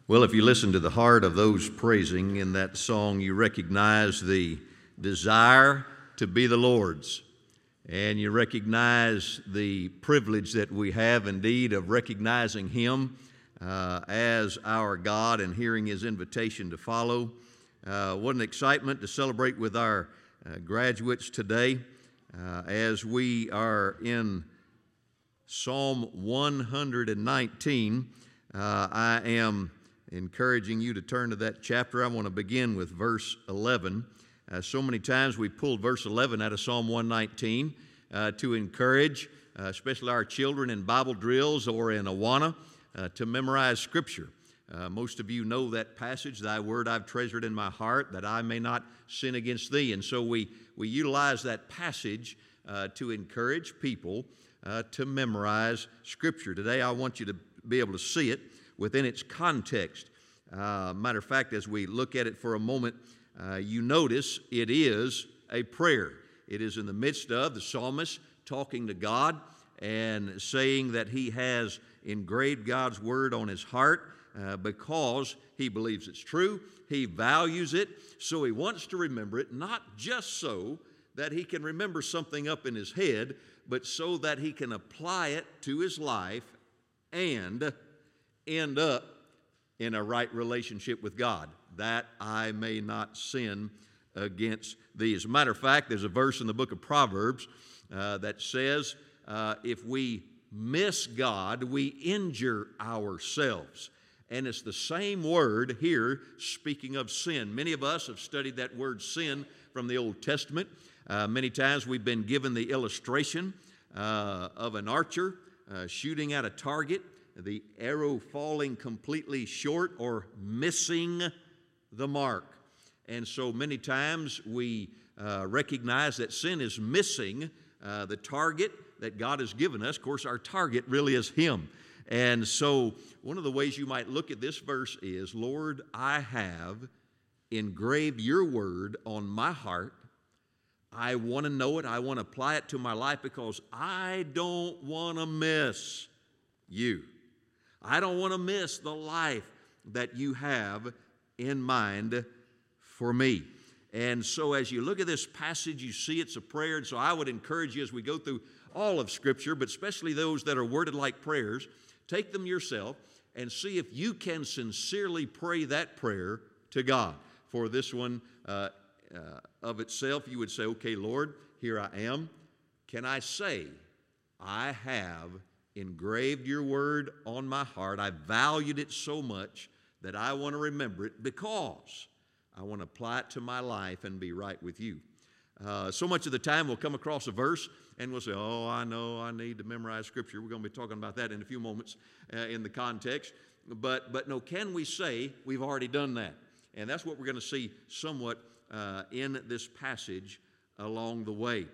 Well, if you listen to the heart of those praising in that song, you recognize the desire to be the Lord's. And you recognize the privilege that we have indeed of recognizing Him as our God and hearing His invitation to follow. What an excitement to celebrate with our graduates today as we are in Psalm 119. I am encouraging you to turn to that chapter. I want to begin with verse 11. So many times we pulled verse 11 out of Psalm 119 to encourage, especially our children in Bible drills or in Awana, to memorize Scripture. Most of you know that passage, "Thy word I've treasured in my heart, that I may not sin against thee." And so we utilize that passage to encourage people to memorize Scripture. Today I want you to be able to see it within its context. Matter of fact, as we look at it for a moment, you notice it is a prayer. It is in the midst of the psalmist talking to God and saying that he has engraved God's word on his heart because he believes it's true. He values it, so he wants to remember it, not just so that he can remember something up in his head, but so that he can apply it to his life and end up in a right relationship with God, that I may not sin against thee. As a matter of fact, there's a verse in the book of Proverbs that says, if we miss God, we injure ourselves. And it's the same word here, speaking of sin. Many of us have studied that word sin from the Old Testament. Many times we've been given the illustration of an archer shooting at a target, the arrow falling completely short or missing the mark. And so many times we recognize that sin is missing the target that God has given us. Of course, our target really is Him. And so one of the ways you might look at this verse is, Lord, I have engraved your word on my heart. I want to know it. I want to apply it to my life because I don't want to miss you. I don't want to miss the life that you have in mind for me. And so as you look at this passage, you see it's a prayer. And so I would encourage you as we go through all of Scripture, but especially those that are worded like prayers, take them yourself and see if you can sincerely pray that prayer to God. For this one of itself, you would say, okay, Lord, here I am. Can I say, I have engraved your word on my heart. I valued it so much that I want to remember it because I want to apply it to my life and be right with you. So much of the time we'll come across a verse and we'll say, oh, I know I need to memorize Scripture. We're going to be talking about that in a few moments in the context. But no, can we say we've already done that? And that's what we're going to see somewhat in this passage along the way.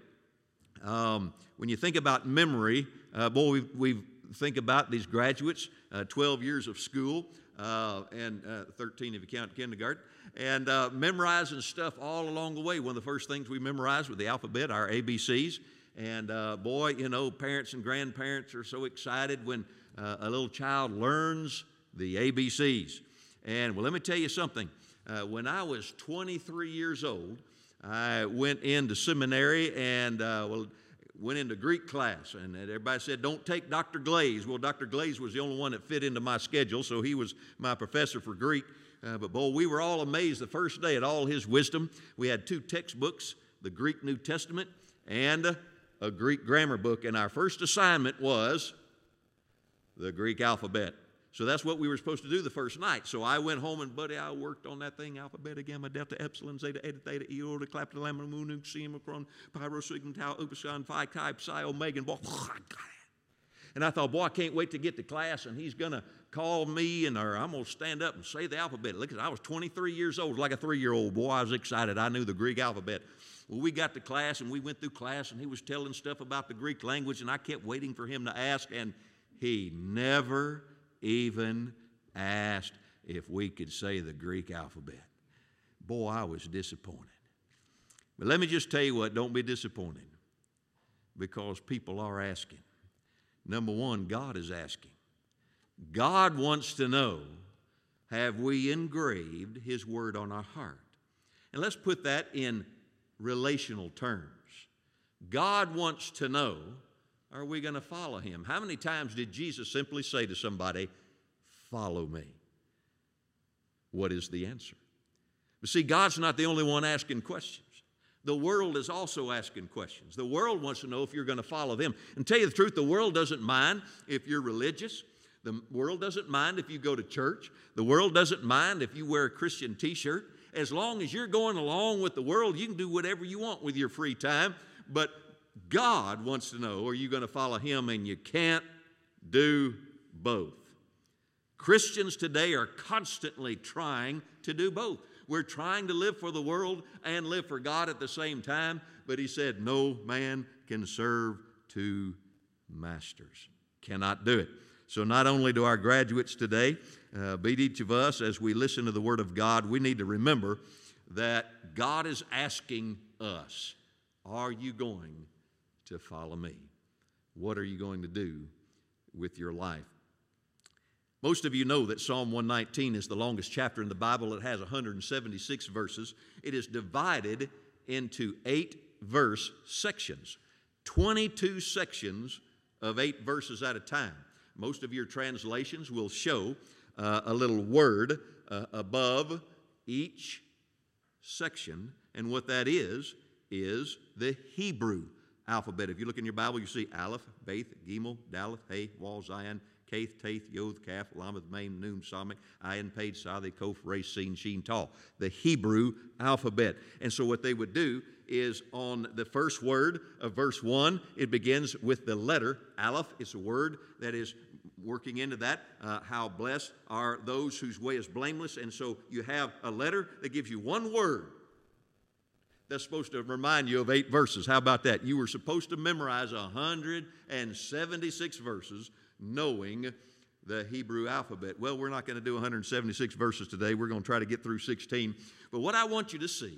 When you think about memory, we think about these graduates, 12 years of school, and 13 if you count kindergarten, and memorizing stuff all along the way. One of the first things we memorized was the alphabet, our ABCs. And boy, you know, parents and grandparents are so excited when a little child learns the ABCs. And well, let me tell you something. When I was 23 years old, I went into seminary and went into Greek class, and everybody said, don't take Dr. Glaze. Well, Dr. Glaze was the only one that fit into my schedule, so he was my professor for Greek. But boy, we were all amazed the first day at all his wisdom. We had 2 textbooks, the Greek New Testament and a Greek grammar book, and our first assignment was the Greek alphabet. So that's what we were supposed to do the first night. So I went home and, buddy, I worked on that thing, alpha, beta, gamma, delta, epsilon, zeta, eta, theta, iota, clapta, lambda, mu, nu, xi, omicron, pi, rho, sigma, tau, upsilon, phi, chi, psi, omega, and boy, I got it. And I thought, boy, I can't wait to get to class, and he's going to call me, or I'm going to stand up and say the alphabet. Look, I was 23 years old, like a 3-year-old. Boy, I was excited. I knew the Greek alphabet. Well, we got to class, and we went through class, and he was telling stuff about the Greek language, and I kept waiting for him to ask, and he never even asked if we could say the Greek alphabet. Boy, I was disappointed. But let me just tell you what, don't be disappointed, because people are asking. Number one, God is asking. God wants to know have we engraved His Word on our heart. And let's put that in relational terms. God wants to know, are we going to follow Him? How many times did Jesus simply say to somebody, follow me? What is the answer? But see, God's not the only one asking questions. The world is also asking questions. The world wants to know if you're going to follow them. And tell you the truth, the world doesn't mind if you're religious. The world doesn't mind if you go to church. The world doesn't mind if you wear a Christian t-shirt. As long as you're going along with the world, you can do whatever you want with your free time. But God wants to know, are you going to follow Him? And you can't do both. Christians today are constantly trying to do both. We're trying to live for the world and live for God at the same time. But He said, no man can serve two masters. Cannot do it. So not only do our graduates today beat each of us as we listen to the Word of God, we need to remember that God is asking us, are you going to follow me? What are you going to do with your life? Most of you know that Psalm 119 is the longest chapter in the Bible. It has 176 verses. It is divided into 8 verse sections, 22 sections of 8 verses at a time. Most of your translations will show a little word above each section, and what that is the Hebrew alphabet. If you look in your Bible, you see Aleph, Beth, Gimel, Daleth, Hey, Wal, Zion, Kath, Tath, Yod, Kaf, Lameth, Mem, Nun, Samech, Ayin, Pei, Sathi, Kof, Resh, Sin, Shin, Tal. The Hebrew alphabet. And so what they would do is on the first word of verse 1, it begins with the letter Aleph. It's a word that is working into that. How blessed are those whose way is blameless. And so you have a letter that gives you one word that's supposed to remind you of 8 verses. How about that? You were supposed to memorize 176 verses knowing the Hebrew alphabet. Well, we're not going to do 176 verses today. We're going to try to get through 16. But what I want you to see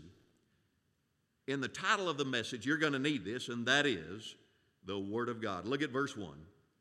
in the title of the message, you're going to need this, and that is the Word of God. Look at verse 1.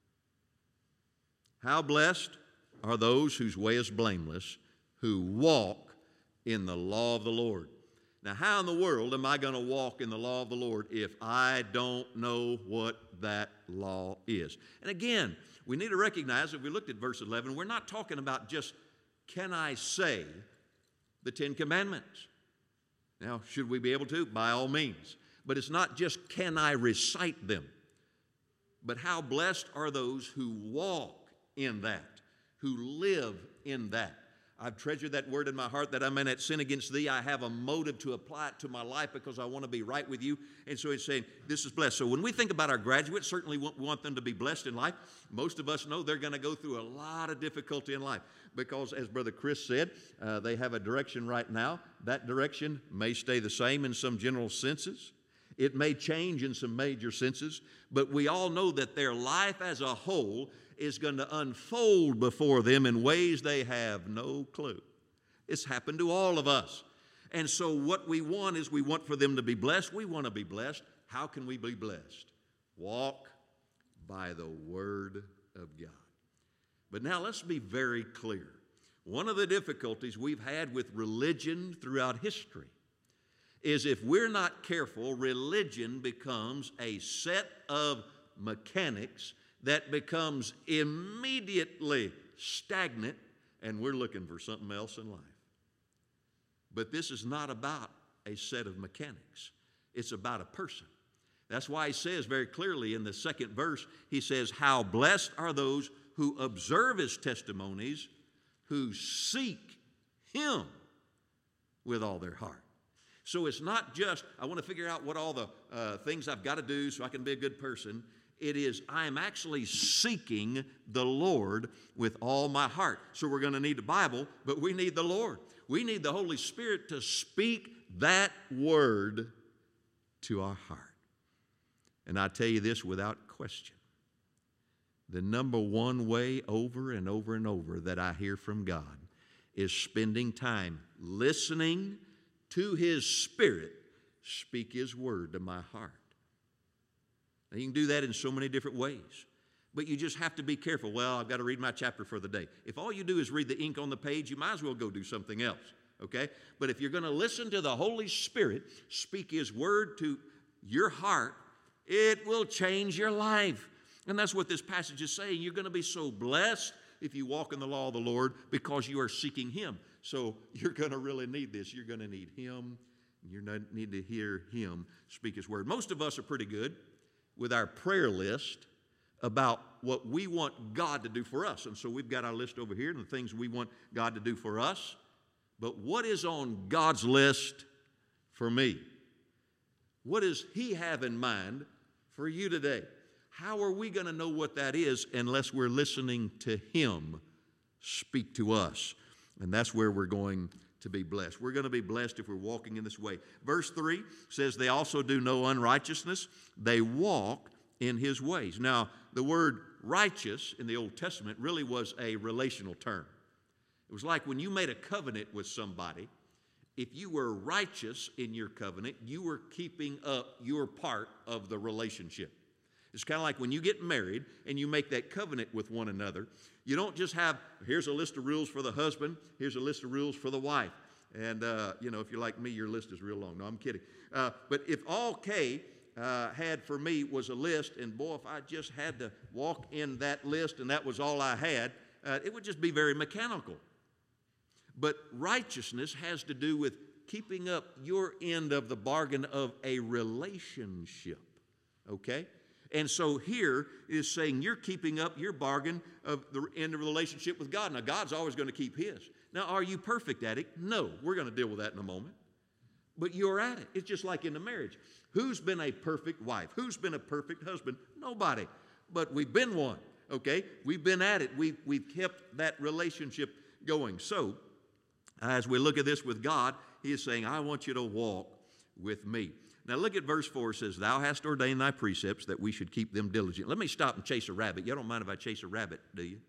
How blessed are those whose way is blameless, who walk in the law of the Lord. Now, how in the world am I going to walk in the law of the Lord if I don't know what that law is? And again, we need to recognize that we looked at verse 11, we're not talking about just, can I say the 10 Commandments? Now, should we be able to? By all means. But it's not just, can I recite them? But how blessed are those who walk in that, who live in that. I've treasured that word in my heart that I may not sin against thee. I have a motive to apply it to my life because I want to be right with you. And so it's saying, this is blessed. So when we think about our graduates, certainly we want them to be blessed in life. Most of us know they're going to go through a lot of difficulty in life because, as Brother Chris said, they have a direction right now. That direction may stay the same in some general senses. It may change in some major senses, but we all know that their life as a whole is going to unfold before them in ways they have no clue. It's happened to all of us. And so what we want is we want for them to be blessed. We want to be blessed. How can we be blessed? Walk by the Word of God. But now let's be very clear. One of the difficulties we've had with religion throughout history is if we're not careful, religion becomes a set of mechanics that becomes immediately stagnant, and we're looking for something else in life. But this is not about a set of mechanics. It's about a person. That's why he says very clearly in the second verse, he says, how blessed are those who observe his testimonies, who seek him with all their heart. So it's not just, I want to figure out what all the things I've got to do so I can be a good person. It is, I am actually seeking the Lord with all my heart. So we're going to need the Bible, but we need the Lord. We need the Holy Spirit to speak that word to our heart. And I tell you this without question. The number one way over and over and over that I hear from God is spending time listening to His Spirit speak His word to my heart. Now, you can do that in so many different ways. But you just have to be careful. Well, I've got to read my chapter for the day. If all you do is read the ink on the page, you might as well go do something else, okay? But if you're going to listen to the Holy Spirit speak His word to your heart, it will change your life. And that's what this passage is saying. You're going to be so blessed if you walk in the law of the Lord because you are seeking Him. So you're going to really need this. You're going to need Him. You need to hear Him speak His word. Most of us are pretty good with our prayer list about what we want God to do for us. And so we've got our list over here and the things we want God to do for us. But what is on God's list for me? What does He have in mind for you today? How are we going to know what that is unless we're listening to Him speak to us? And that's where we're going to be blessed. We're going to be blessed if we're walking in this way. Verse 3 says, they also do no unrighteousness. They walk in His ways. Now, the word righteous in the Old Testament really was a relational term. It was like when you made a covenant with somebody, if you were righteous in your covenant, you were keeping up your part of the relationship. It's kind of like when you get married and you make that covenant with one another, you don't just have, here's a list of rules for the husband, here's a list of rules for the wife. And, if you're like me, your list is real long. No, I'm kidding. But if all Kay had for me was a list, and boy, if I just had to walk in that list and that was all I had, it would just be very mechanical. But righteousness has to do with keeping up your end of the bargain of a relationship, okay? And so here is saying you're keeping up your bargain of the end of the relationship with God. Now, God's always going to keep His. Now, are you perfect at it? No. We're going to deal with that in a moment. But you're at it. It's just like in the marriage. Who's been a perfect wife? Who's been a perfect husband? Nobody. But we've been one, okay? We've been at it. We've kept that relationship going. So, as we look at this with God, He is saying, I want you to walk with me. Now look at verse 4. It says, thou hast ordained thy precepts that we should keep them diligent. Let me stop and chase a rabbit. You don't mind if I chase a rabbit, do you?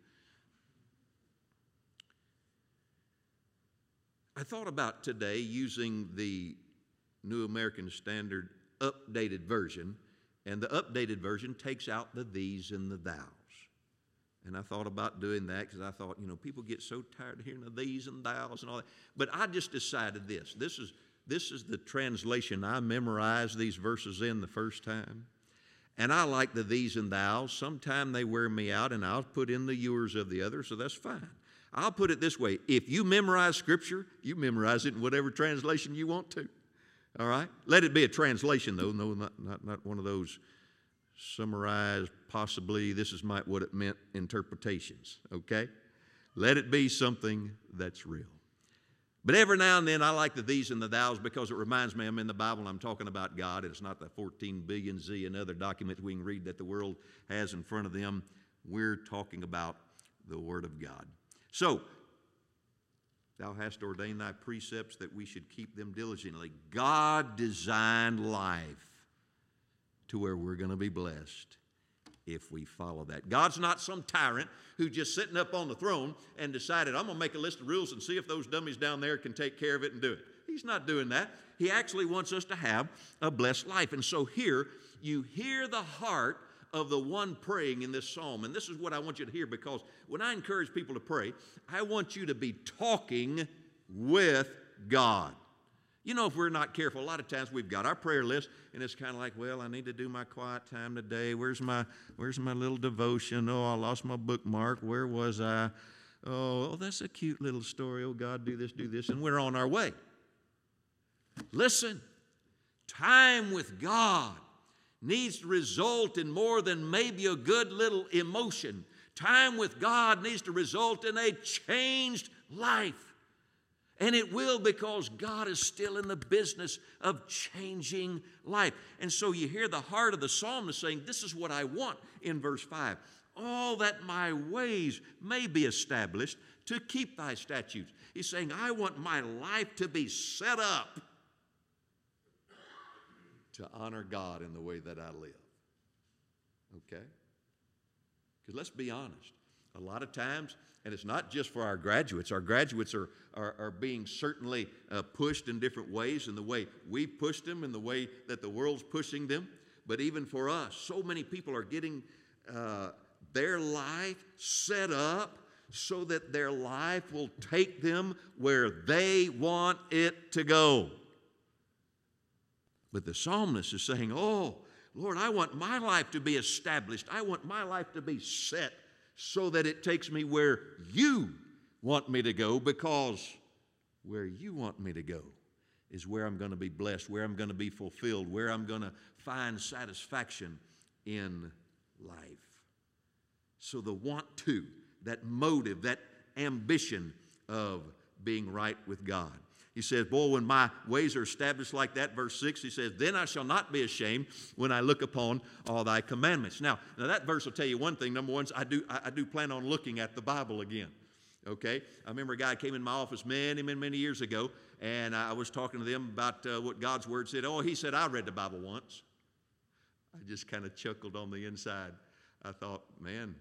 I thought about today using the New American Standard updated version, and the updated version takes out the these and the thous. And I thought about doing that because I thought, people get so tired of hearing the these and thous and all that. But I just decided this. This is the translation I memorized these verses in the first time. And I like the these and thous. Sometimes they wear me out, and I'll put in the yours of the other, so that's fine. I'll put it this way. If you memorize Scripture, you memorize it in whatever translation you want to. All right? Let it be a translation, though. No, not one of those summarized, possibly this is what it meant interpretations. Okay? Let it be something that's real. But every now and then I like the these and the thous because it reminds me I'm in the Bible and I'm talking about God. It's not the 14 billion zillion other documents we can read that the world has in front of them. We're talking about the Word of God. So, thou hast ordained thy precepts that we should keep them diligently. God designed life to where we're going to be blessed if we follow that. God's not some tyrant who's just sitting up on the throne and decided, I'm going to make a list of rules and see if those dummies down there can take care of it and do it. He's not doing that. He actually wants us to have a blessed life. And so here, you hear the heart of the one praying in this psalm. And this is what I want you to hear, because when I encourage people to pray, I want you to be talking with God. If we're not careful, a lot of times we've got our prayer list, and it's kind of like, well, I need to do my quiet time today. Where's my little devotion? Oh, I lost my bookmark. Where was I? Oh, that's a cute little story. Oh, God, do this, and we're on our way. Listen, time with God needs to result in more than maybe a good little emotion. Time with God needs to result in a changed life. And it will, because God is still in the business of changing life. And so you hear the heart of the psalmist saying, this is what I want in verse 5. All that my ways may be established to keep thy statutes. He's saying, I want my life to be set up to honor God in the way that I live. Okay? Because let's be honest. A lot of times, and it's not just for our graduates are being certainly pushed in different ways, in the way we pushed them, in the way that the world's pushing them. But even for us, so many people are getting their life set up so that their life will take them where they want it to go. But the psalmist is saying, oh, Lord, I want my life to be established. I want my life to be set so that it takes me where you want me to go, because where you want me to go is where I'm going to be blessed, where I'm going to be fulfilled, where I'm going to find satisfaction in life. So the want to, that motive, that ambition of being right with God. He says, boy, when my ways are established like that, verse 6, he says, then I shall not be ashamed when I look upon all thy commandments. Now that verse will tell you one thing. Number one, I do plan on looking at the Bible again. Okay? I remember a guy came in my office many years ago, and I was talking to them about what God's Word said. Oh, he said, I read the Bible once. I just kind of chuckled on the inside. I thought, man,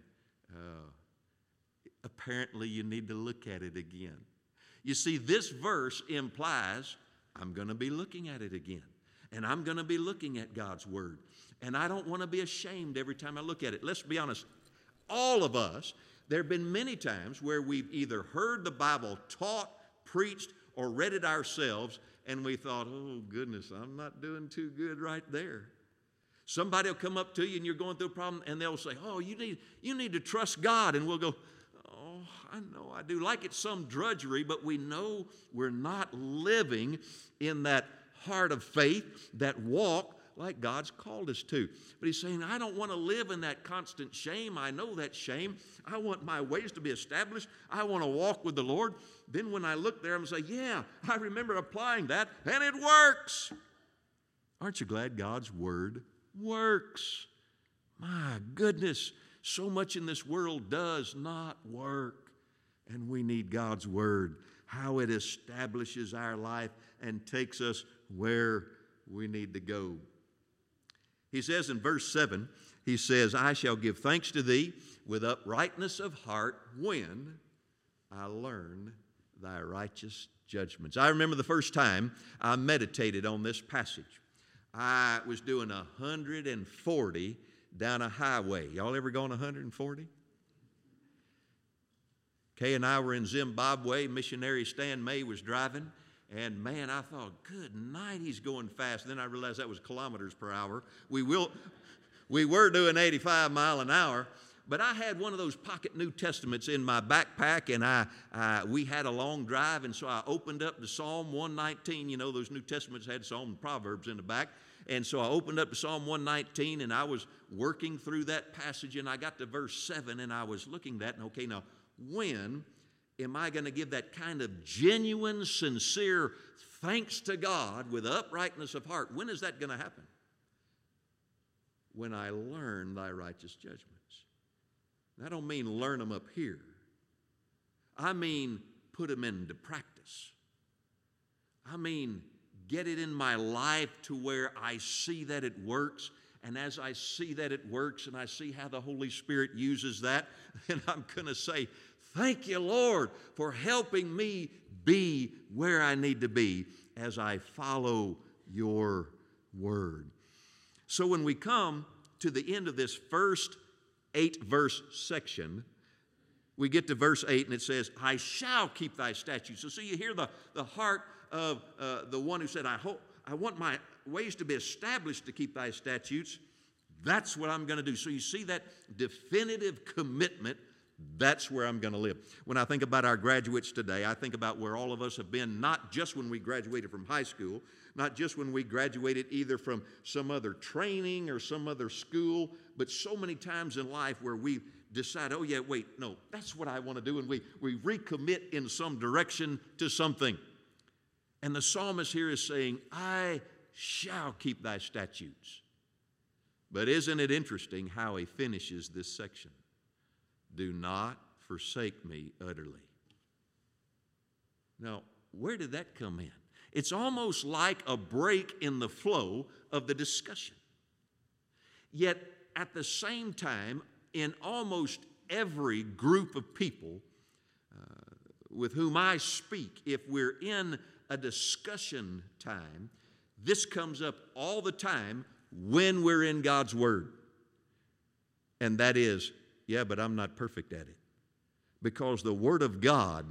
apparently you need to look at it again. You see, this verse implies I'm going to be looking at it again. And I'm going to be looking at God's Word. And I don't want to be ashamed every time I look at it. Let's be honest. All of us, there have been many times where we've either heard the Bible taught, preached, or read it ourselves, and we thought, oh, goodness, I'm not doing too good right there. Somebody will come up to you and you're going through a problem, and they'll say, oh, you need to trust God. And we'll go, oh, I know I do. Like it's some drudgery, but we know we're not living in that heart of faith, that walk like God's called us to. But he's saying, I don't want to live in that constant shame. I know that shame. I want my ways to be established. I want to walk with the Lord. Then when I look there, I'm going to say, yeah, I remember applying that, and it works. Aren't you glad God's Word works? My goodness, so much in this world does not work. And we need God's Word, how it establishes our life and takes us where we need to go. He says in verse 7, he says, I shall give thanks to thee with uprightness of heart when I learn thy righteous judgments. I remember the first time I meditated on this passage. I was doing 140 down a highway. Y'all ever gone 140? Kay and I were in Zimbabwe. Missionary Stan May was driving. And man, I thought, good night, he's going fast. Then I realized that was kilometers per hour. We were doing 85 miles an hour. But I had one of those pocket New Testaments in my backpack, and we had a long drive, and so I opened up to Psalm 119. You know, those New Testaments had Psalm and Proverbs in the back. And so I opened up to Psalm 119, and I was working through that passage, and I got to verse 7, and I was looking at that, and okay, now, when am I going to give that kind of genuine, sincere thanks to God with uprightness of heart? When is that going to happen? When I learn thy righteous judgments. I don't mean learn them up here. I mean put them into practice. I mean get it in my life to where I see that it works. And as I see that it works and I see how the Holy Spirit uses that, then I'm going to say, thank you, Lord, for helping me be where I need to be as I follow your word. So when we come to the end of this first 8-verse section, we get to verse 8 and it says, I shall keep thy statutes. So you hear the heart of the one who said, I want my ways to be established to keep thy statutes. That's what I'm going to do. So you see that definitive commitment. That's where I'm going to live. When I think about our graduates today, I think about where all of us have been, not just when we graduated from high school, not just when we graduated either from some other training or some other school, but so many times in life where we decide, oh yeah, wait, no, that's what I want to do, and we recommit in some direction to something. And the psalmist here is saying, I shall keep thy statutes. But isn't it interesting how he finishes this section? Do not forsake me utterly. Now, where did that come in? It's almost like a break in the flow of the discussion. Yet, at the same time, in almost every group of people with whom I speak, if we're in a discussion time, this comes up all the time when we're in God's Word. And that is, yeah, but I'm not perfect at it. Because the Word of God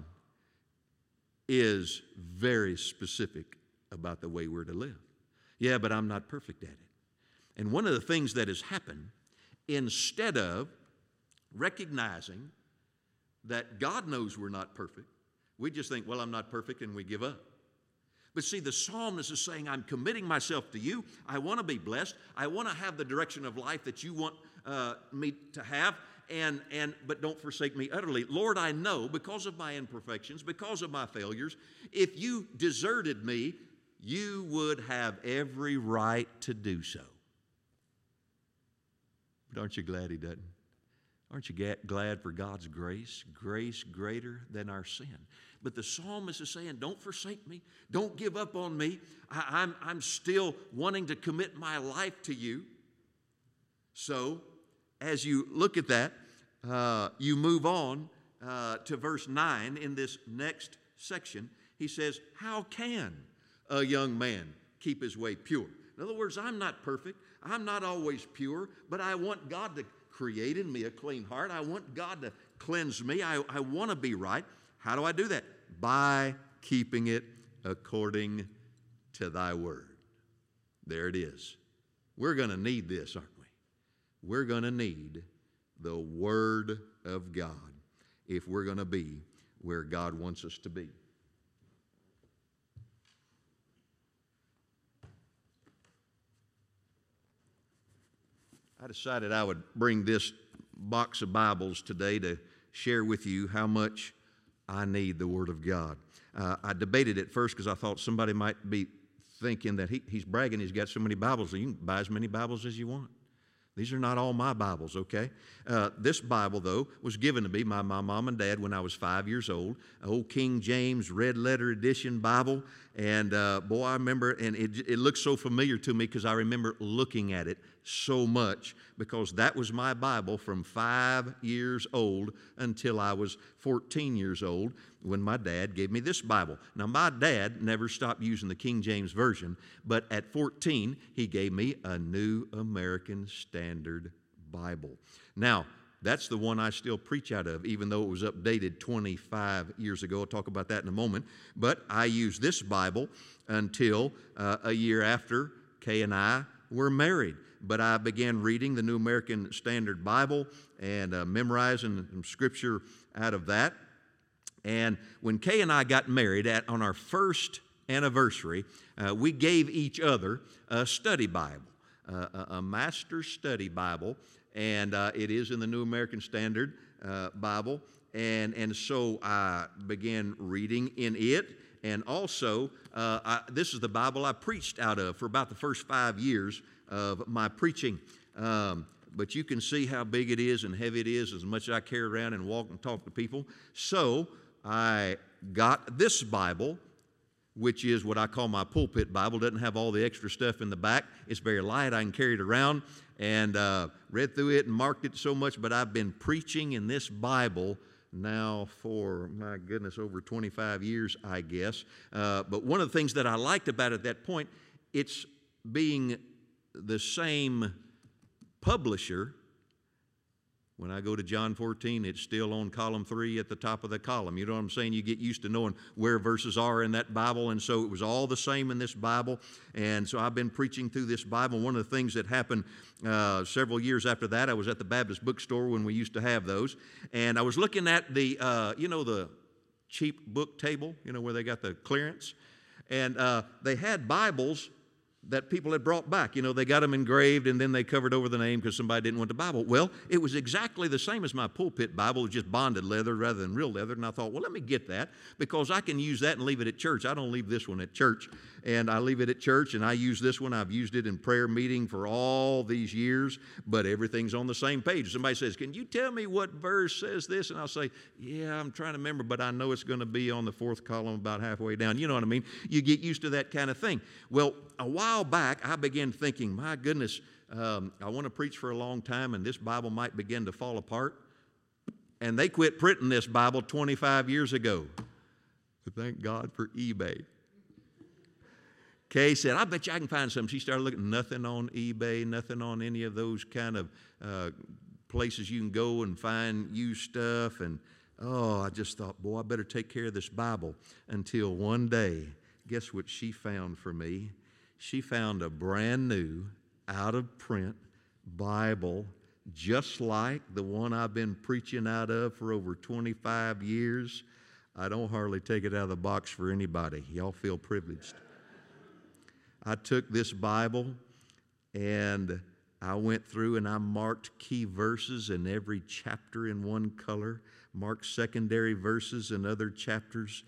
is very specific about the way we're to live. Yeah, but I'm not perfect at it. And one of the things that has happened, instead of recognizing that God knows we're not perfect, we just think, well, I'm not perfect, and we give up. But see, the psalmist is saying, I'm committing myself to you. I want to be blessed. I want to have the direction of life that you want me to have. But don't forsake me utterly. Lord, I know because of my imperfections, because of my failures, if you deserted me, you would have every right to do so. But aren't you glad he doesn't? Aren't you glad for God's grace? Grace greater than our sin. But the psalmist is saying, don't forsake me. Don't give up on me. I'm still wanting to commit my life to you. So, as you look at that, you move on to verse 9 in this next section. He says, how can a young man keep his way pure? In other words, I'm not perfect. I'm not always pure, but I want God to create in me a clean heart. I want God to cleanse me. I want to be right. How do I do that? By keeping it according to thy word. There it is. We're going to need this, aren't we? We're going to need the Word of God if we're going to be where God wants us to be. I decided I would bring this box of Bibles today to share with you how much I need the Word of God. I debated at first because I thought somebody might be thinking that he's bragging he's got so many Bibles, so you can buy as many Bibles as you want. These are not all my Bibles, okay? This Bible, though, was given to me by my mom and dad when I was 5 years old, an old King James red letter edition Bible. And boy, I remember, and it looks so familiar to me because I remember looking at it so much because that was my Bible from 5 years old until I was 14 years old when my dad gave me this Bible. Now, my dad never stopped using the King James Version, but at 14, he gave me a New American Standard Bible. Now, that's the one I still preach out of, even though it was updated 25 years ago. I'll talk about that in a moment. But I used this Bible until a year after Kay and I were married. But I began reading the New American Standard Bible and memorizing some scripture out of that. And when Kay and I got married on our first anniversary, we gave each other a study Bible, a master study Bible, and it is in the New American Standard Bible. And so I began reading in it. And also, this is the Bible I preached out of for about the first 5 years of my preaching. But you can see how big it is and heavy it is as much as I carry around and walk and talk to people. So I got this Bible, which is what I call my pulpit Bible. It doesn't have all the extra stuff in the back. It's very light. I can carry it around and read through it and marked it so much. But I've been preaching in this Bible now for, my goodness, over 25 years, I guess. But one of the things that I liked about it at that point, it's being the same publisher. When I go to John 14, it's still on column 3 at the top of the column. You know what I'm saying? You get used to knowing where verses are in that Bible, and so it was all the same in this Bible. And so I've been preaching through this Bible. One of the things that happened several years after that, I was at the Baptist bookstore when we used to have those, and I was looking at the, the cheap book table, where they got the clearance, and they had Bibles that people had brought back. They got them engraved and then they covered over the name because somebody didn't want the Bible. Well, it was exactly the same as my pulpit Bible, just bonded leather rather than real leather. And I thought, well, let me get that because I can use that and leave it at church. I don't leave this one at church. And I leave it at church and I use this one. I've used it in prayer meeting for all these years, but everything's on the same page. Somebody says, can you tell me what verse says this? And I'll say, yeah, I'm trying to remember, but I know it's going to be on the 4th column about halfway down. You know what I mean? You get used to that kind of thing. Well, a while back, I began thinking, my goodness, I want to preach for a long time and this Bible might begin to fall apart. And they quit printing this Bible 25 years ago. But thank God for eBay. Kay said, I bet you I can find something. She started looking, nothing on eBay, nothing on any of those kind of places you can go and find used stuff. And, I just thought, boy, I better take care of this Bible. Until one day, guess what she found for me? She found a brand new, out-of-print Bible, just like the one I've been preaching out of for over 25 years. I don't hardly take it out of the box for anybody. Y'all feel privileged. I took this Bible and I went through and I marked key verses in every chapter in one color, marked secondary verses in other chapters.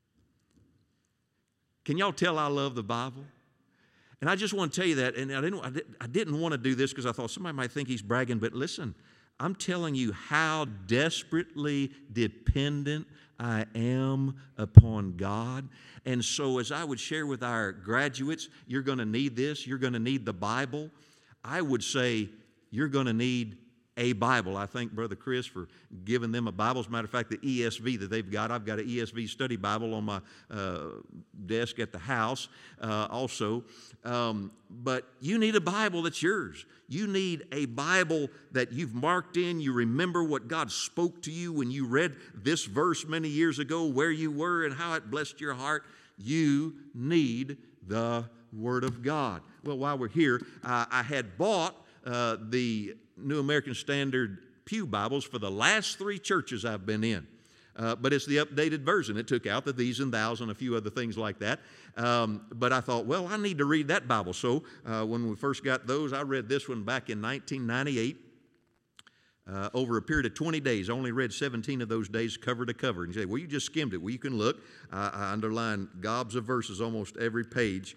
Can y'all tell I love the Bible? And I just want to tell you that, and I didn't want to do this because I thought somebody might think he's bragging, but listen, I'm telling you how desperately dependent I am upon God. And so as I would share with our graduates, you're going to need this, you're going to need the Bible. I would say you're going to need a Bible. I thank Brother Chris for giving them a Bible. As a matter of fact, the ESV that they've got, I've got an ESV study Bible on my desk at the house also. But you need a Bible that's yours. You need a Bible that you've marked in. You remember what God spoke to you when you read this verse many years ago, where you were and how it blessed your heart. You need the Word of God. Well, while we're here, I had bought the New American Standard Pew Bibles for the last 3 churches I've been in. But it's the updated version. It took out the these and thous and a few other things like that. But I thought, well, I need to read that Bible. So when we first got those, I read this one back in 1998. Over a period of 20 days. I only read 17 of those days cover to cover. And you say, well, you just skimmed it. Well, you can look. I underlined gobs of verses almost every page.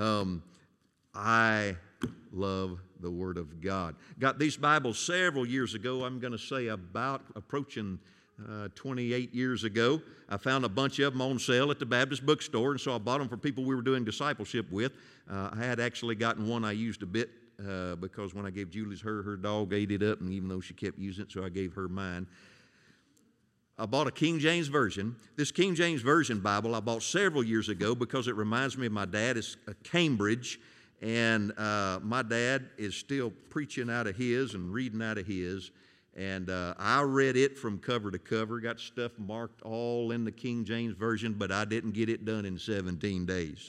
I love the Word of God. Got these Bibles several years ago. I'm going to say about approaching 28 years ago. I found a bunch of them on sale at the Baptist bookstore, and so I bought them for people we were doing discipleship with. I had actually gotten one I used a bit because when I gave Julie's her dog ate it up, and even though she kept using it, so I gave her mine. I bought a King James Version. This King James Version Bible I bought several years ago because it reminds me of my dad. It's a Cambridge, and my dad is still preaching out of his and reading out of his. And I read it from cover to cover, got stuff marked all in the King James Version, but I didn't get it done in 17 days.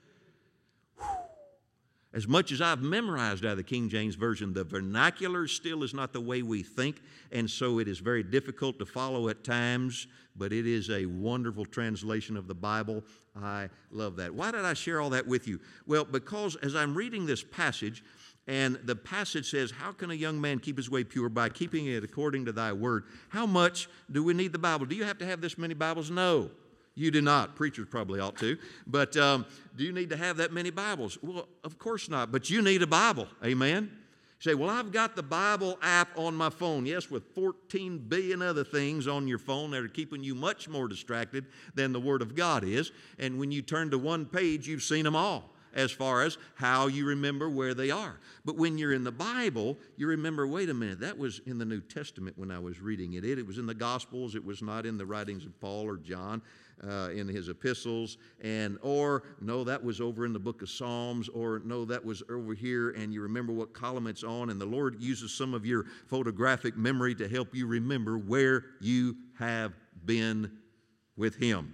As much as I've memorized out of the King James Version, the vernacular still is not the way we think, and so it is very difficult to follow at times, but it is a wonderful translation of the Bible. I love that. Why did I share all that with you? Well, because as I'm reading this passage, and the passage says, how can a young man keep his way pure? By keeping it according to thy word. How much do we need the Bible? Do you have to have this many Bibles? No. You do not. Preachers probably ought to. But do you need to have that many Bibles? Well, of course not. But you need a Bible. Amen? You say, well, I've got the Bible app on my phone. Yes, with 14 billion other things on your phone that are keeping you much more distracted than the Word of God is. And when you turn to one page, you've seen them all as far as how you remember where they are. But when you're in the Bible, you remember, wait a minute, that was in the New Testament when I was reading it. It was in the Gospels. It was not in the writings of Paul or John in his epistles. Or, no, that was over in the book of Psalms. Or, no, that was over here, and you remember what column it's on. And the Lord uses some of your photographic memory to help you remember where you have been with Him.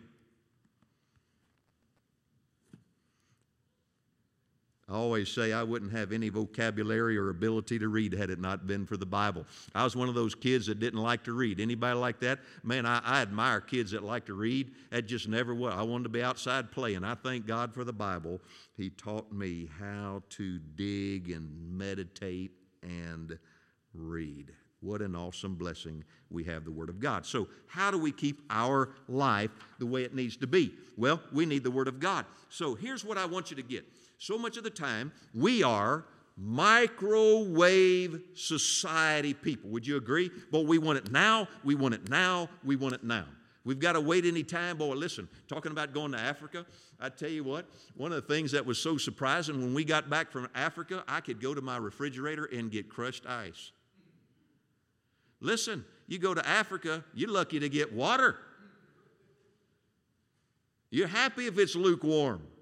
I always say I wouldn't have any vocabulary or ability to read had it not been for the Bible. I was one of those kids that didn't like to read. Anybody like that? Man, I admire kids that like to read. That just never was. I wanted to be outside playing. I thank God for the Bible. He taught me how to dig and meditate and read. What an awesome blessing we have the Word of God. So how do we keep our life the way it needs to be? Well, we need the Word of God. So here's what I want you to get. So much of the time, we are microwave society people. Would you agree? But we want it now, we want it now, we want it now. We've got to wait any time. Boy, listen, talking about going to Africa, I tell you what, one of the things that was so surprising when we got back from Africa, I could go to my refrigerator and get crushed ice. Listen, you go to Africa, you're lucky to get water. You're happy if it's lukewarm.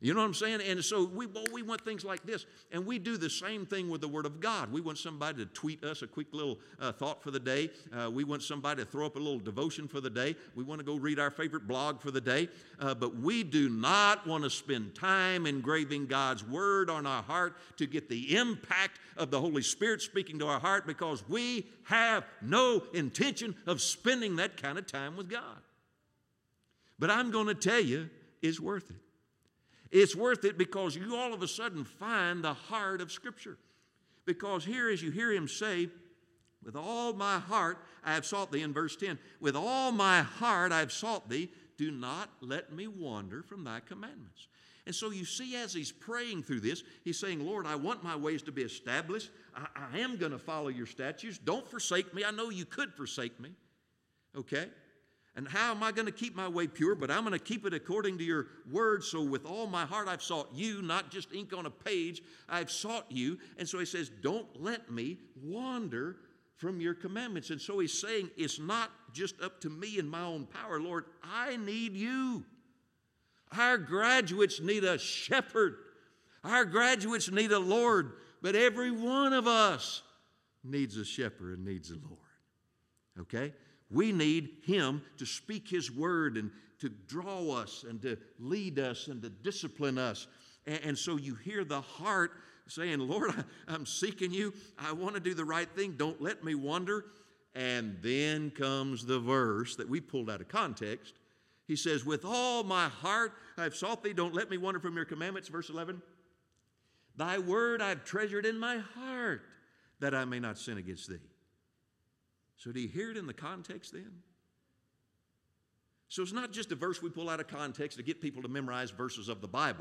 You know what I'm saying? And so we want things like this. And we do the same thing with the Word of God. We want somebody to tweet us a quick little thought for the day. We want somebody to throw up a little devotion for the day. We want to go read our favorite blog for the day. But we do not want to spend time engraving God's Word on our heart to get the impact of the Holy Spirit speaking to our heart, because we have no intention of spending that kind of time with God. But I'm going to tell you, it's worth it. It's worth it because you all of a sudden find the heart of Scripture. Because here, as you hear him say, with all my heart I have sought thee, in verse 10, with all my heart I have sought thee, do not let me wander from thy commandments. And so you see, as he's praying through this, he's saying, Lord, I want my ways to be established. I am going to follow your statutes. Don't forsake me. I know you could forsake me. Okay? And how am I going to keep my way pure? But I'm going to keep it according to your word. So with all my heart I've sought you, not just ink on a page. I've sought you. And so he says, don't let me wander from your commandments. And so he's saying, it's not just up to me and my own power. Lord, I need you. Our graduates need a shepherd. Our graduates need a Lord. But every one of us needs a shepherd and needs a Lord. Okay? We need him to speak his word and to draw us and to lead us and to discipline us. And so you hear the heart saying, Lord, I'm seeking you. I want to do the right thing. Don't let me wander. And then comes the verse that we pulled out of context. He says, with all my heart I have sought thee. Don't let me wander from your commandments. Verse 11. Thy word I've treasured in my heart, that I may not sin against thee. So do you hear it in the context then? So it's not just a verse we pull out of context to get people to memorize verses of the Bible.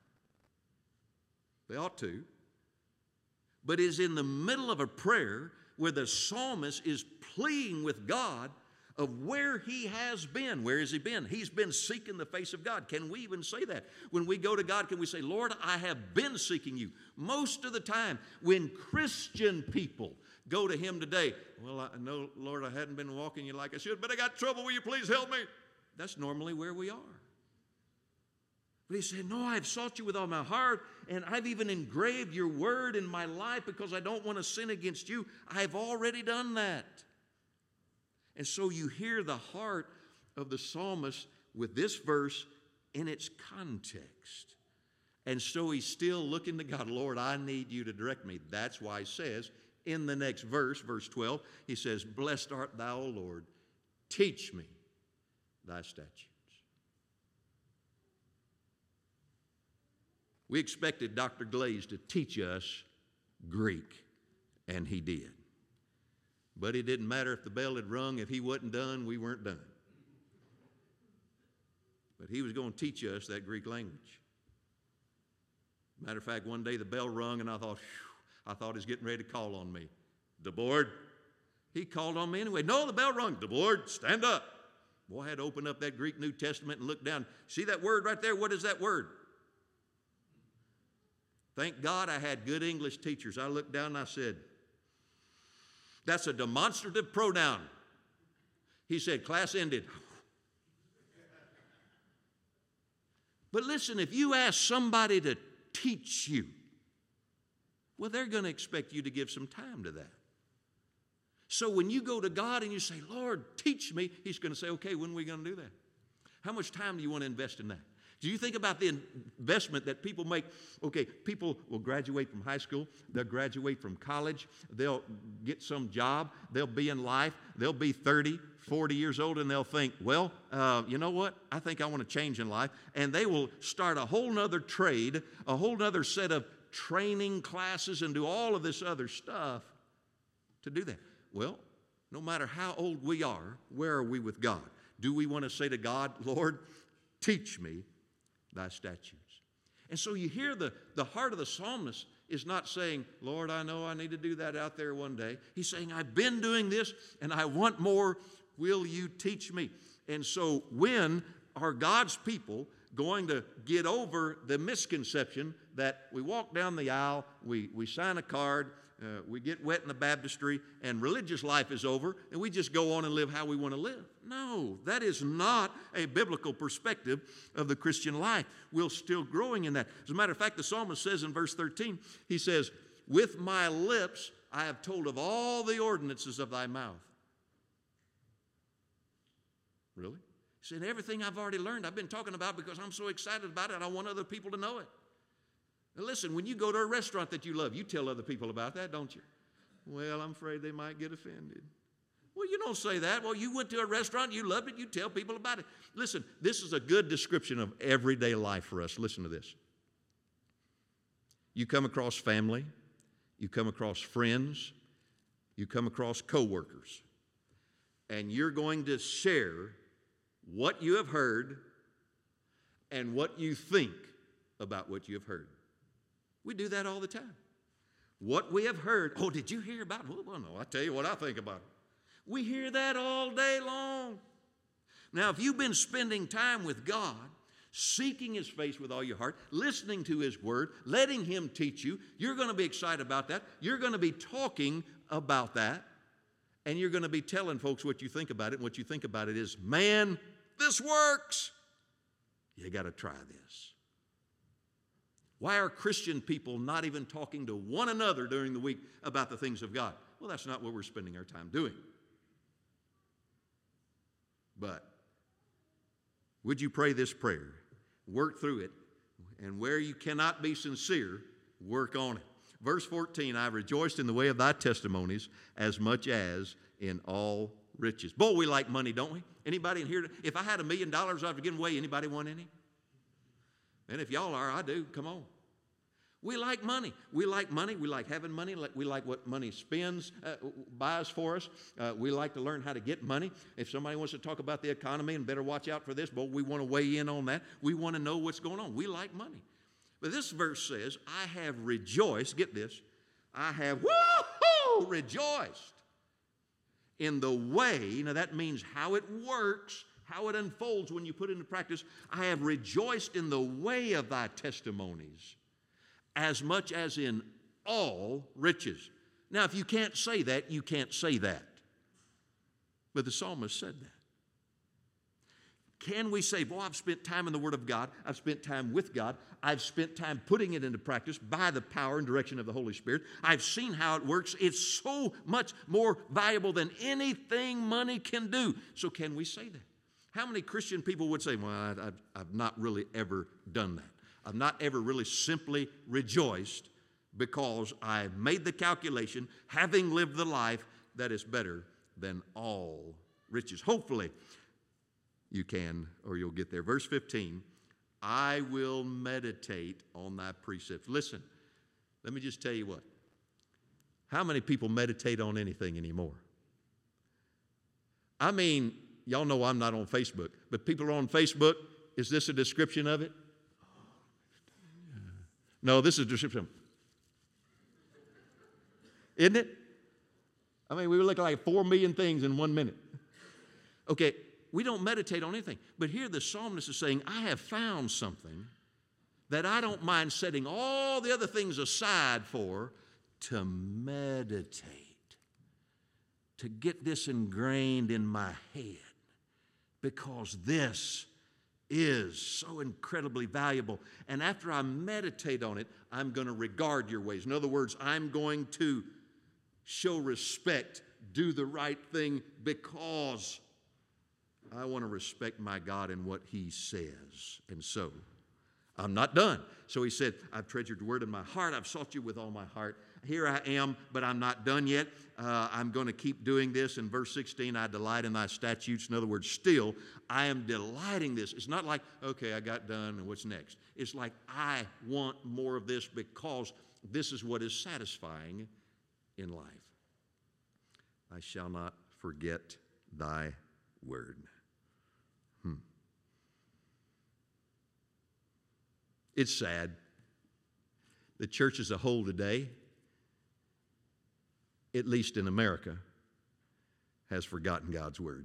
They ought to. But it's in the middle of a prayer where the psalmist is pleading with God of where he has been. Where has he been? He's been seeking the face of God. Can we even say that? When we go to God, can we say, Lord, I have been seeking you? Most of the time, when Christian people go to him today, well, I know, Lord, I hadn't been walking you like I should, but I got trouble. Will you please help me? That's normally where we are. But he said, no, I've sought you with all my heart, and I've even engraved your word in my life because I don't want to sin against you. I've already done that. And so you hear the heart of the psalmist with this verse in its context. And so he's still looking to God. Lord, I need you to direct me. That's why he says in the next verse, verse 12, he says, blessed art thou, O Lord, teach me thy statutes. We expected Dr. Glaze to teach us Greek, and he did. But it didn't matter if the bell had rung. If he wasn't done, we weren't done. But he was going to teach us that Greek language. Matter of fact, one day the bell rung, and I thought he was getting ready to call on me. DeBoard. He called on me anyway. No, the bell rung. DeBoard, stand up. Boy, I had to open up that Greek New Testament and look down. See that word right there? What is that word? Thank God I had good English teachers. I looked down and I said, that's a demonstrative pronoun. He said, class ended. But listen, if you ask somebody to teach you, well, they're going to expect you to give some time to that. So when you go to God and you say, Lord, teach me, he's going to say, okay, when are we going to do that? How much time do you want to invest in that? Do you think about the investment that people make? Okay, people will graduate from high school. They'll graduate from college. They'll get some job. They'll be in life. They'll be 30, 40 years old, and they'll think, well, you know what? I think I want to change in life. And they will start a whole nother trade, a whole nother set of training classes, and do all of this other stuff to do that. Well, no matter how old we are, where are we with God? Do we want to say to God, Lord, teach me thy statutes? And so you hear the heart of the psalmist is not saying, Lord, I know I need to do that out there one day. He's saying, I've been doing this and I want more. Will you teach me? And so when are God's people going to get over the misconception that we walk down the aisle, we sign a card, we get wet in the baptistry and religious life is over and we just go on and live how we want to live. No, that is not a biblical perspective of the Christian life. We're still growing in that. As a matter of fact, the psalmist says in verse 13, he says, with my lips I have told of all the ordinances of thy mouth. Really? He said, everything I've already learned, I've been talking about because I'm so excited about it, I want other people to know it. Now listen, when you go to a restaurant that you love, you tell other people about that, don't you? Well, I'm afraid they might get offended. Well, you don't say that. Well, you went to a restaurant, you loved it, you tell people about it. Listen, this is a good description of everyday life for us. Listen to this. You come across family, you come across friends, you come across coworkers, and you're going to share what you have heard and what you think about what you have heard. We do that all the time. What we have heard. Oh, did you hear about it? Well, no, I tell you what I think about it. We hear that all day long. Now, if you've been spending time with God, seeking His face with all your heart, listening to His Word, letting Him teach you, you're going to be excited about that. You're going to be talking about that, and you're going to be telling folks what you think about it. And what you think about it is, man, this works. You got to try this. Why are Christian people not even talking to one another during the week about the things of God? Well, that's not what we're spending our time doing. But would you pray this prayer? Work through it. And where you cannot be sincere, work on it. Verse 14, I rejoiced in the way of thy testimonies as much as in all riches. Boy, we like money, don't we? Anybody in here? If I had $1 million I'd give away, anybody want any? And if y'all are, I do. Come on. We like money. We like money. We like having money. We like what money spends, buys for us. We like to learn how to get money. If somebody wants to talk about the economy and better watch out for this, but we want to weigh in on that. We want to know what's going on. We like money. But this verse says, I have rejoiced. Get this. I have rejoiced in the way. Now that means how it works, how it unfolds when you put it into practice. I have rejoiced in the way of thy testimonies as much as in all riches. Now, if you can't say that, you can't say that. But the psalmist said that. Can we say, boy, I've spent time in the Word of God. I've spent time with God. I've spent time putting it into practice by the power and direction of the Holy Spirit. I've seen how it works. It's so much more valuable than anything money can do. So can we say that? How many Christian people would say, well, I've not really ever done that. I've not ever really simply rejoiced because I made the calculation, having lived the life that is better than all riches. Hopefully you can, or you'll get there. Verse 15, I will meditate on thy precepts. Listen, let me just tell you what. How many people meditate on anything anymore? I mean, y'all know I'm not on Facebook, but people are on Facebook. Is this a description of it? No, this is a description. Isn't it? I mean, we were looking like 4 million things in 1 minute. Okay, we don't meditate on anything. But here the psalmist is saying, I have found something that I don't mind setting all the other things aside for to meditate, to get this ingrained in my head, because this is so incredibly valuable. And after I meditate on it, I'm going to regard your ways. In other words, I'm going to show respect, do the right thing, because I want to respect my God and what He says. And so, I'm not done. So he said, I've treasured your word in my heart. I've sought you with all my heart. Here I am, but I'm not done yet. I'm going to keep doing this. In verse 16, I delight in thy statutes. In other words, still, I am delighting this. It's not like, okay, I got done, and what's next? It's like, I want more of this because this is what is satisfying in life. I shall not forget thy word. It's sad. The church as a whole today, at least in America, has forgotten God's word.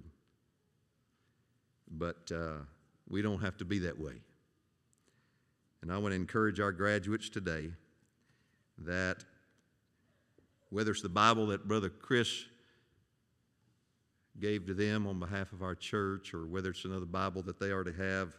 But we don't have to be that way. And I want to encourage our graduates today that Whether it's the Bible that Brother Chris gave to them on behalf of our church, or whether it's another Bible that they already have,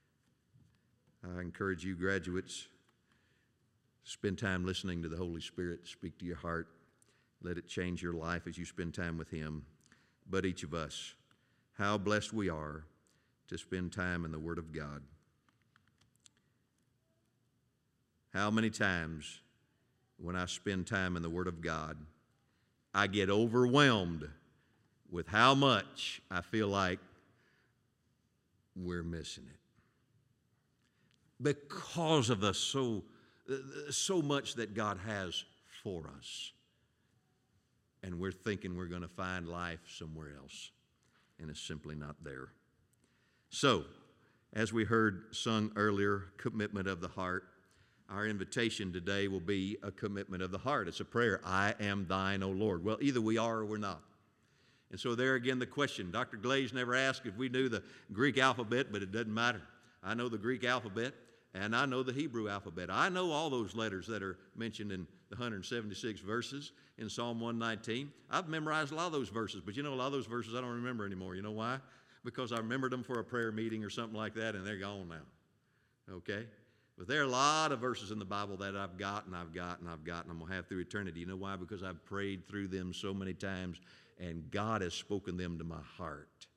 I encourage you graduates, spend time listening to the Holy Spirit speak to your heart. Let it change your life as you spend time with Him. But each of us, how blessed we are to spend time in the Word of God. How many times when I spend time in the Word of God, I get overwhelmed with how much I feel like we're missing it. Because of so much that God has for us. And we're thinking we're going to find life somewhere else, and it's simply not there. So, as we heard sung earlier, commitment of the heart, our invitation today will be a commitment of the heart. It's a prayer, I am thine, O Lord. Well, either we are or we're not. And so there again the question, Dr. Glaze never asked if we knew the Greek alphabet, but it doesn't matter. I know the Greek alphabet, and I know the Hebrew alphabet. I know all those letters that are mentioned in the 176 verses in Psalm 119. I've memorized a lot of those verses, but you know, a lot of those verses I don't remember anymore. You know why? Because I remembered them for a prayer meeting or something like that, and they're gone now. Okay? But there are a lot of verses in the Bible that I've got, and I'm going to have through eternity. You know why? Because I've prayed through them so many times, and God has spoken them to my heart.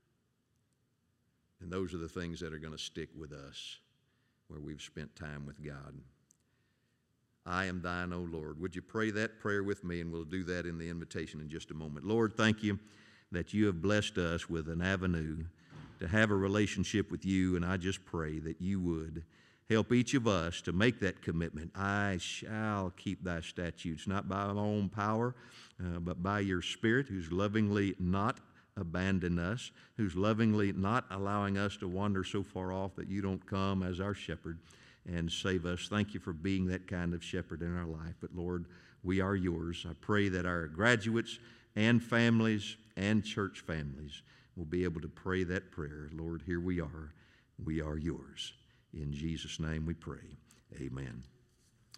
And those are the things that are going to stick with us, where we've spent time with God. I am thine, O Lord. Would you pray that prayer with me, and we'll do that in the invitation in just a moment. Lord, thank you that you have blessed us with an avenue to have a relationship with you, and I just pray that you would help each of us to make that commitment. I shall keep thy statutes, not by my own power, but by your Spirit, who's lovingly not abandoned us, who's lovingly not allowing us to wander so far off that you don't come as our shepherd and save us. Thank you for being that kind of shepherd in our life. But Lord, we are yours. I pray that our graduates and families and church families will be able to pray that prayer. Lord, here we are. We are yours. In Jesus' name we pray. Amen.